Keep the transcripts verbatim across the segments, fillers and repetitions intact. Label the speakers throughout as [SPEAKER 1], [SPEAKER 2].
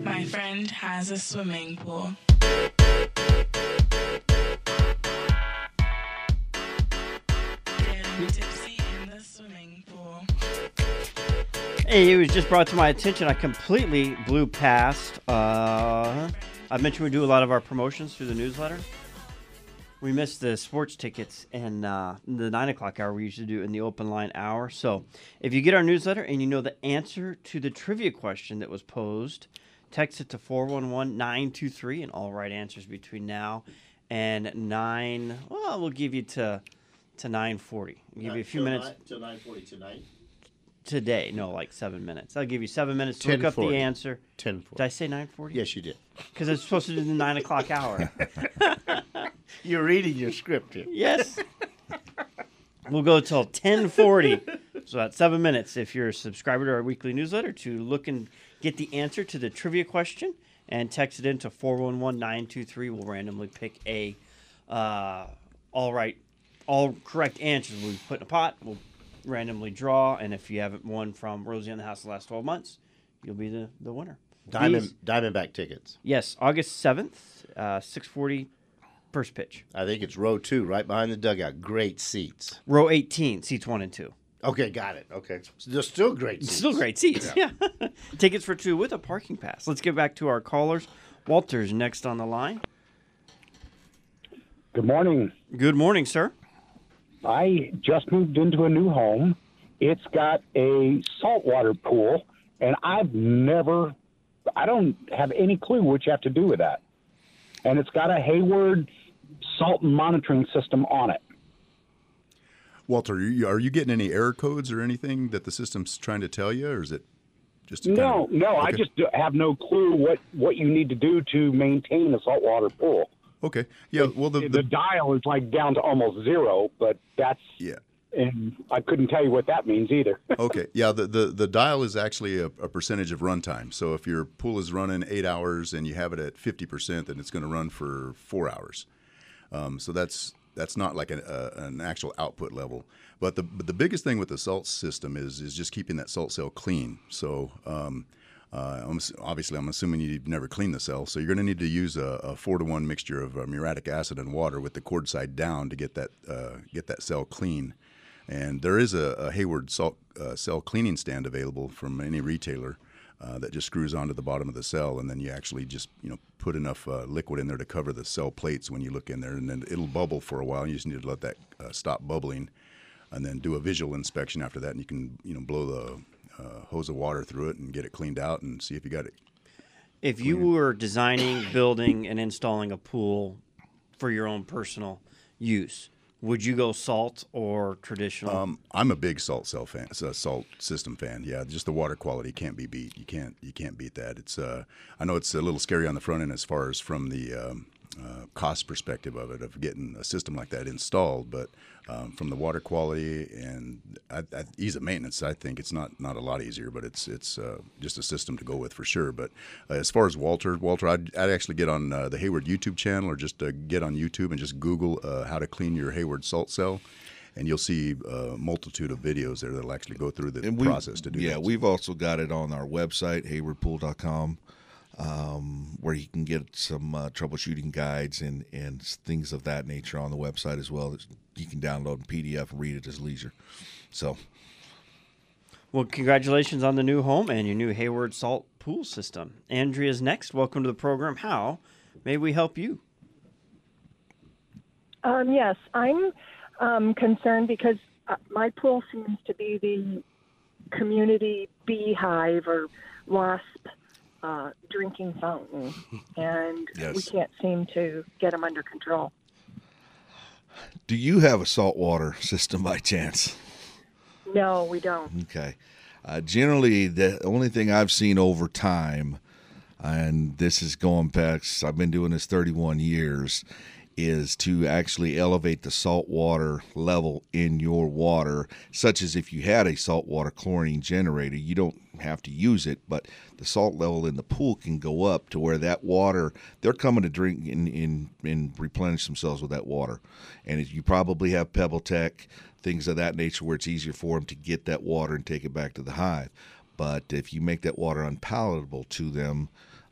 [SPEAKER 1] My friend has a swimming pool. Getting tipsy in the swimming pool.
[SPEAKER 2] Hey, it was just brought to my attention. I completely blew past. Uh, I mentioned we do a lot of our promotions through the newsletter. We missed the sports tickets and uh, the nine o'clock hour we usually do in the open line hour. So if you get our newsletter and you know the answer to the trivia question that was posed, text it to four one one, nine two three and all right answers between now and nine. Well, we'll give you to to nine forty. We'll give you a few minutes.
[SPEAKER 3] Till nine forty tonight?
[SPEAKER 2] Today. No, like seven minutes. I'll give you seven minutes to look up the answer.
[SPEAKER 3] ten forty.
[SPEAKER 2] Did I say nine forty?
[SPEAKER 3] Yes, you did.
[SPEAKER 2] Because it's supposed to do the nine o'clock hour.
[SPEAKER 3] You're reading your script here.
[SPEAKER 2] Yes. We'll go till ten forty. So that's seven minutes if you're a subscriber to our weekly newsletter to look and get the answer to the trivia question and text it into four one one, nine two three. We'll randomly pick a uh, all right, all correct answers we'll put in a pot. We'll randomly draw, and if you haven't won from Rosie on the House the last twelve months, you'll be the, the winner.
[SPEAKER 3] Diamond
[SPEAKER 2] These,
[SPEAKER 3] Diamondback tickets.
[SPEAKER 2] Yes, August seventh, uh, six forty, first pitch.
[SPEAKER 3] I think it's row two, right behind the dugout. Great seats.
[SPEAKER 2] Row eighteen, seats one and two.
[SPEAKER 3] Okay, got it. Okay. So they're still great seats.
[SPEAKER 2] Still great seats, yeah. yeah. Tickets for two with a parking pass. Let's get back to our callers. Walter's next on the line.
[SPEAKER 4] Good morning.
[SPEAKER 2] Good morning, sir.
[SPEAKER 4] I just moved into a new home. It's got a saltwater pool, and I've never, I don't have any clue what you have to do with that. And it's got a Hayward salt monitoring system on it.
[SPEAKER 5] Walter, are you, are you getting any error codes or anything that the system's trying to tell you, or is it just a
[SPEAKER 4] No,
[SPEAKER 5] kind of,
[SPEAKER 4] no,
[SPEAKER 5] okay.
[SPEAKER 4] I just have no clue what, what you need to do to maintain a saltwater pool.
[SPEAKER 5] Okay, yeah, well, the,
[SPEAKER 4] The,
[SPEAKER 5] the,
[SPEAKER 4] dial is like down to almost zero, but that's,
[SPEAKER 5] yeah.
[SPEAKER 4] and I couldn't tell you what that means either.
[SPEAKER 5] Okay, yeah, the, the, the dial is actually a, a percentage of runtime. So if your pool is running eight hours and you have it at fifty percent, then it's going to run for four hours. Um, so that's that's not like an, a, an actual output level. But the but the biggest thing with the salt system is is just keeping that salt cell clean. So um, uh, I'm, obviously, I'm assuming you've never cleaned the cell, so you're going to need to use a, a four to one mixture of uh, muriatic acid and water with the cord side down to get that uh, get that cell clean. And there is a, a Hayward salt uh, cell cleaning stand available from any retailer uh, that just screws onto the bottom of the cell, and then you actually just you know put enough uh, liquid in there to cover the cell plates when you look in there, and then it'll bubble for a while. You just need to let that uh, stop bubbling, and then do a visual inspection after that, and you can you know blow the uh, hose of water through it and get it cleaned out and see if you got it.
[SPEAKER 2] If you were designing, building, and installing a pool for your own personal use, would you go salt or traditional?
[SPEAKER 5] Um, I'm a big salt cell fan, a salt system fan. Yeah, just the water quality can't be beat. You can't you can't beat that. It's uh, I know it's a little scary on the front end as far as from the um, uh, cost perspective of it, of getting a system like that installed, but um, from the water quality and I, I, ease of maintenance, I think it's not, not a lot easier, but it's it's uh, just a system to go with for sure. But uh, as far as Walter, Walter, I'd, I'd actually get on uh, the Hayward YouTube channel, or just uh, get on YouTube and just Google uh, how to clean your Hayward salt cell, and you'll see a multitude of videos there that'll actually go through the
[SPEAKER 6] And we-
[SPEAKER 5] process to do
[SPEAKER 6] yeah,
[SPEAKER 5] that.
[SPEAKER 6] we've also got it on our website, hayward pool dot com, um, where you can get some uh, troubleshooting guides and, and things of that nature on the website as well. You can download in P D F and read it as leisure. So,
[SPEAKER 2] Well, congratulations on the new home and your new Hayward salt pool system. Andrea's next. Welcome to the program. How may we help you?
[SPEAKER 7] Um, yes, I'm um, concerned because uh, my pool seems to be the community beehive or wasp uh, drinking fountain, and
[SPEAKER 6] Yes.
[SPEAKER 7] we can't seem to get them under control.
[SPEAKER 6] do you have a saltwater system by chance?
[SPEAKER 7] No, we don't.
[SPEAKER 6] Okay. Uh, generally, the only thing I've seen over time, and this is going back, I've been doing this thirty-one years, is to actually elevate the saltwater level in your water, such as if you had a saltwater chlorine generator, you don't have to use it, but the salt level in the pool can go up to where that water, they're coming to drink and, and, and replenish themselves with that water. And you probably have Pebble Tech, things of that nature, where it's easier for them to get that water and take it back to the hive. But if you make that water unpalatable to them,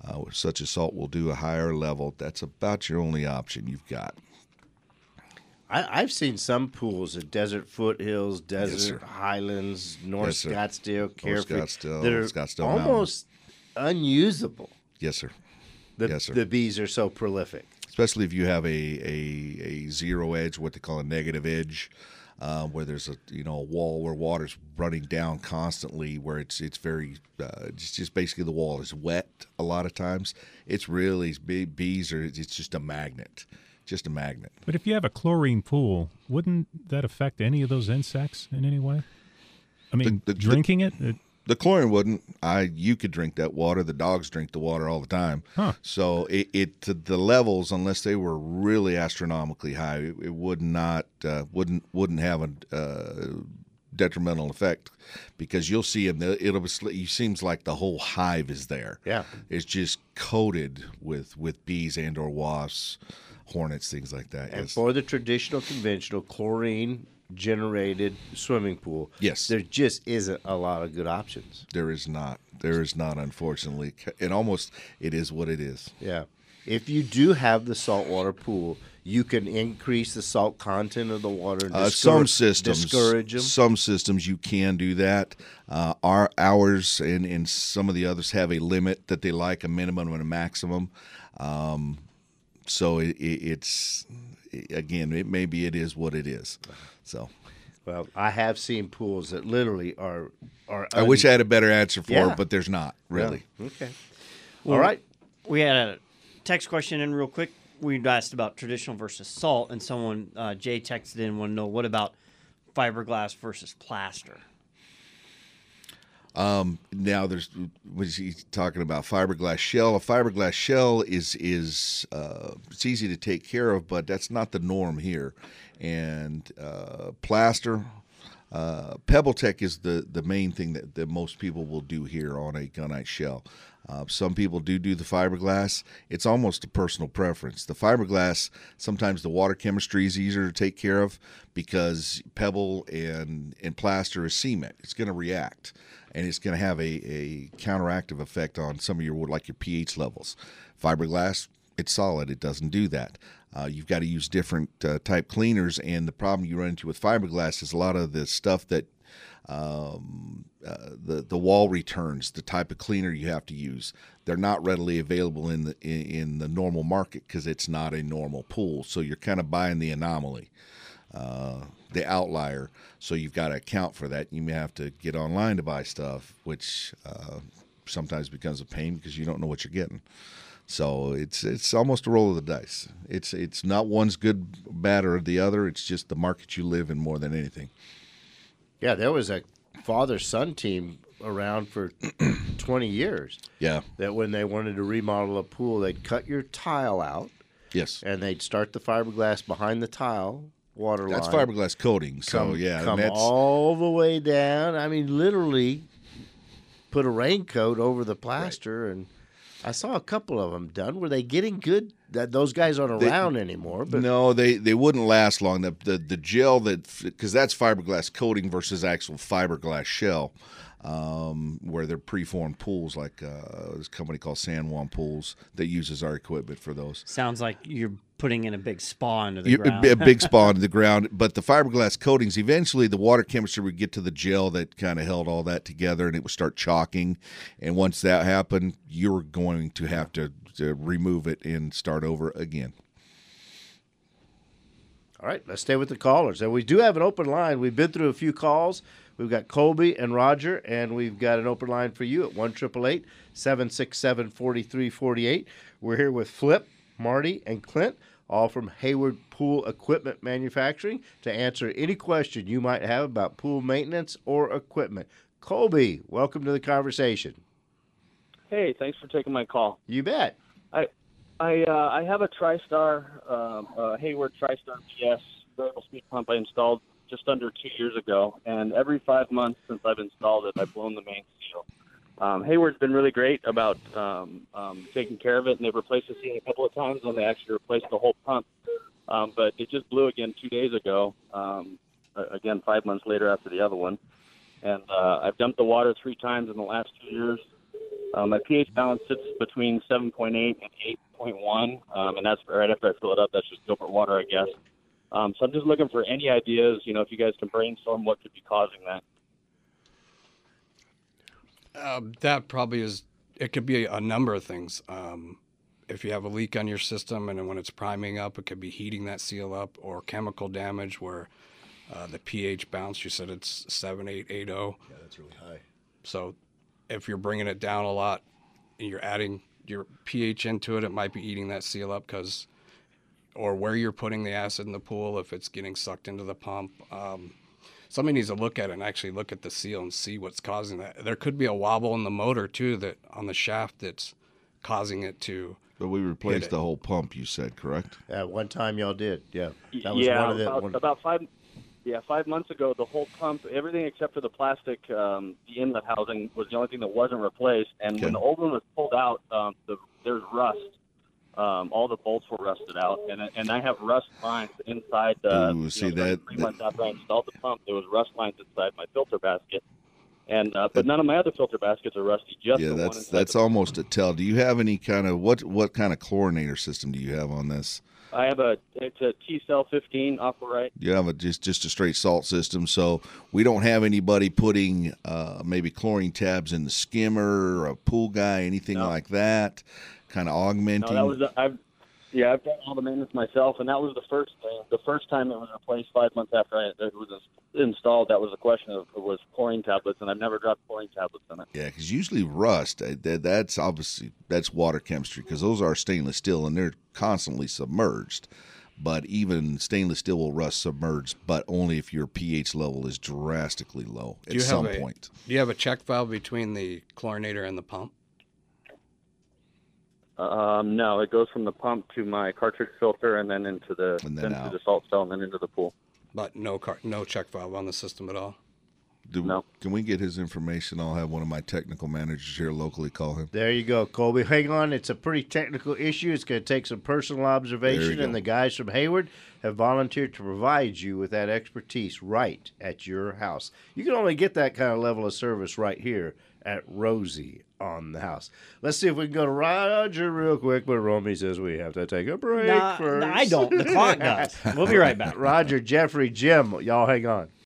[SPEAKER 6] uh, such a salt will do a higher level. That's about your only option you've got.
[SPEAKER 3] I, I've seen some pools at Desert Foothills, Desert
[SPEAKER 6] sir.
[SPEAKER 3] Highlands, North
[SPEAKER 6] Yes, sir.
[SPEAKER 3] Scottsdale, Carefree,
[SPEAKER 6] Scottsdale,
[SPEAKER 3] that are
[SPEAKER 6] Scottsdale
[SPEAKER 3] almost unusable.
[SPEAKER 6] Yes, sir.
[SPEAKER 3] The,
[SPEAKER 6] Yes, sir.
[SPEAKER 3] the bees are so prolific.
[SPEAKER 6] Especially if you have a, a, a zero edge, what they call a negative edge, uh, where there's a you know a wall where water's running down constantly, where it's it's very uh, it's just basically the wall is wet a lot of times. It's really big bees are it's just a magnet, just a magnet.
[SPEAKER 8] But if you have a chlorine pool, wouldn't that affect any of those insects in any way? I mean,
[SPEAKER 6] The- the-
[SPEAKER 8] drinking it, it
[SPEAKER 6] The chlorine wouldn't. I you could drink that water. The dogs drink the water all the time.
[SPEAKER 8] Huh.
[SPEAKER 6] So it, it to the levels, unless they were really astronomically high, it, it would not uh, wouldn't wouldn't have a uh, detrimental effect, because you'll see them. It'll it seems like the whole hive is there.
[SPEAKER 3] Yeah.
[SPEAKER 6] It's just coated with with bees and or wasps, hornets, things like that.
[SPEAKER 3] And
[SPEAKER 6] Yes.
[SPEAKER 3] for the traditional, conventional chlorine generated swimming pool,
[SPEAKER 6] Yes.
[SPEAKER 3] there just isn't a lot of good options.
[SPEAKER 6] There is not. There is not, unfortunately. And almost it is what it is.
[SPEAKER 3] Yeah. If you do have the saltwater pool, you can increase the salt content of the water and
[SPEAKER 6] Uh,
[SPEAKER 3] discour-
[SPEAKER 6] some systems,
[SPEAKER 3] discourage them.
[SPEAKER 6] some systems you can do that. Uh, our ours and, and some of the others have a limit that they like, a minimum and a maximum. Um, so it, it, it's again, it maybe it is what it is. So
[SPEAKER 3] Well, I have seen pools that literally are are.
[SPEAKER 6] I wish I had a better answer for
[SPEAKER 3] Yeah.
[SPEAKER 6] it, but there's not really.
[SPEAKER 3] Yeah. Okay. All right.
[SPEAKER 2] We had a text question in real quick. We asked about traditional versus salt, and someone, uh, Jay, texted in, want to know, what about fiberglass versus plaster?
[SPEAKER 6] Now there's was he talking about fiberglass shell? A fiberglass shell is is uh, it's easy to take care of, but that's not the norm here. And uh, plaster, uh, PebbleTech is the the main thing that, that most people will do here on a gunite shell. Uh, some people do do the fiberglass. It's almost a personal preference. The fiberglass, sometimes the water chemistry is easier to take care of because pebble and, and plaster is cement. It's going to react, and it's going to have a, a counteractive effect on some of your, like your pH levels. Fiberglass, it's solid. It doesn't do that. Uh, you've got to use different uh, type cleaners, and the problem you run into with fiberglass is a lot of the stuff that um, uh, the the wall returns, the type of cleaner you have to use, they're not readily available in the in, in the normal market because it's not a normal pool. So you're kind of buying the anomaly, uh, the outlier. So you've got to account for that. You may have to get online to buy stuff, which uh, sometimes becomes a pain because you don't know what you're getting. So it's it's almost a roll of the dice. It's it's not one's good, bad, or the other. It's just the market you live in more than anything.
[SPEAKER 3] Yeah, there was a father-son team around for twenty years.
[SPEAKER 6] Yeah.
[SPEAKER 3] That when they wanted to remodel a pool, they'd cut your tile out
[SPEAKER 6] Yes.
[SPEAKER 3] and they'd start the fiberglass behind the tile water
[SPEAKER 6] That's
[SPEAKER 3] line.
[SPEAKER 6] fiberglass coating. So
[SPEAKER 3] Come,
[SPEAKER 6] yeah,
[SPEAKER 3] come
[SPEAKER 6] and that's,
[SPEAKER 3] all the way down. I mean, literally put a raincoat over the plaster, and I saw a couple of them done. Were they getting good? That those guys aren't
[SPEAKER 6] They-
[SPEAKER 3] around anymore. But
[SPEAKER 6] no, they, they wouldn't last long. The the, the gel that because that's fiberglass coating versus actual fiberglass shell, um, where they're preformed pools like uh, this company called San Juan Pools that uses our equipment for those.
[SPEAKER 2] Sounds like you're putting in a big spa into the
[SPEAKER 6] You-
[SPEAKER 2] ground.
[SPEAKER 6] A, a big spa into the ground, but the fiberglass coatings, eventually the water chemistry would get to the gel that kind of held all that together, and it would start chalking. And once that happened, you're going to have to, to remove it and start over again.
[SPEAKER 3] all right, let's stay with the callers. And we do have an open line. We've been through a few calls. We've got Colby and Roger, and we've got an open line for you at one eight eight eight, seven six seven, four three four eight. We're here with Flip, Marty, and Clint, all from Hayward Pool Equipment Manufacturing, to answer any question you might have about pool maintenance or equipment. Colby, welcome to the conversation.
[SPEAKER 9] Hey, thanks for taking my call.
[SPEAKER 3] You bet.
[SPEAKER 9] I I uh, I have a TriStar, um, uh, Hayward TriStar P S variable speed pump I installed just under two years ago, and every five months since I've installed it, I've blown the main seal. Um, Hayward's been really great about um, um, taking care of it, and they've replaced the seal a couple of times when they actually replaced the whole pump. Um, but it just blew again two days ago, um, again five months later after the other one. And uh, I've dumped the water three times in the last two years. Um, my pH balance sits between seven point eight and eight point one, um, and that's right after I fill it up. That's just Gilbert water, I guess. Um, so I'm just looking for any ideas, you know, if you guys can brainstorm what could be causing that.
[SPEAKER 10] Uh, that probably is, it could be a number of things. Um, if you have a leak on your system and then when it's priming up, it could be heating that seal up, or chemical damage where uh, the pH bounce, you said it's seven, eight, eight, oh.
[SPEAKER 5] Yeah, that's really high.
[SPEAKER 10] So if you're bringing it down a lot and you're adding your pH into it, it might be eating that seal up because, or where you're putting the acid in the pool, if it's getting sucked into the pump. Um, somebody needs to look at it and actually look at the seal and see what's causing that. There could be a wobble in the motor too, that on the shaft that's causing it to.
[SPEAKER 6] But we replaced the whole pump, you said, correct?
[SPEAKER 3] At one time y'all did, yeah. That was
[SPEAKER 9] yeah,
[SPEAKER 3] one of the,
[SPEAKER 9] about,
[SPEAKER 3] one,
[SPEAKER 9] about five. Yeah, five months ago, the whole pump, everything except for the plastic, um, the inlet housing was the only thing that wasn't replaced. And
[SPEAKER 6] Okay.
[SPEAKER 9] when the old one was pulled out, um, the, there's rust. Um, all the bolts were rusted out, and and I have rust lines inside. Uh,
[SPEAKER 6] Ooh,
[SPEAKER 9] you
[SPEAKER 6] see
[SPEAKER 9] know,
[SPEAKER 6] that-
[SPEAKER 9] Three
[SPEAKER 6] that-
[SPEAKER 9] months after I installed the pump, there was rust lines inside my filter basket, and uh, but none of my other filter baskets are rusty. Just
[SPEAKER 6] Yeah,
[SPEAKER 9] the one
[SPEAKER 6] that's
[SPEAKER 9] inside
[SPEAKER 6] that's
[SPEAKER 9] the
[SPEAKER 6] almost a tell. Do you have any kind of what what kind of chlorinator system do you have on this?
[SPEAKER 9] I have a it's a T-Cell fifteen Aquarite.
[SPEAKER 6] You have a just just a straight salt system, so we don't have anybody putting uh, maybe chlorine tabs in the skimmer or a pool guy, anything
[SPEAKER 9] No.
[SPEAKER 6] like that, kind of
[SPEAKER 9] No,
[SPEAKER 6] augmenting.
[SPEAKER 9] that was the, I've yeah I've done all the maintenance myself, and that was the first thing. The first time it was replaced five months after I, it was installed. That was a question of was chlorine tablets, and I've never dropped chlorine tablets in it.
[SPEAKER 6] Yeah, because usually rust, uh, that, that's obviously that's water chemistry because those are stainless steel and they're constantly submerged. But even stainless steel will rust submerged, but only if your pH level is drastically low
[SPEAKER 10] Do
[SPEAKER 6] at
[SPEAKER 10] you have
[SPEAKER 6] some
[SPEAKER 10] a-
[SPEAKER 6] point.
[SPEAKER 10] Do you have a check valve between the chlorinator and the pump?
[SPEAKER 9] Um, no, it goes from the pump to my cartridge filter, and then into the
[SPEAKER 6] And then
[SPEAKER 9] then
[SPEAKER 6] out.
[SPEAKER 9] to the salt cell, and then into the pool.
[SPEAKER 10] But no car, no check valve on the system at all.
[SPEAKER 6] Do,
[SPEAKER 9] No.
[SPEAKER 6] Can we get his information? I'll have one of my technical managers here locally call him.
[SPEAKER 3] there you go, Colby. Hang on, it's a pretty technical issue. It's going to take some personal observation,
[SPEAKER 6] go.
[SPEAKER 3] and the guys from Hayward have volunteered to provide you with that expertise right at your house. You can only get that kind of level of service right here at Rosie on the House. Let's see if we can go to Roger real quick, but Romy says we have to take a break
[SPEAKER 2] Nah,
[SPEAKER 3] first.
[SPEAKER 2] nah, I don't. The clock does. We'll be right back.
[SPEAKER 3] Roger, Jeffrey, Jim, y'all hang on.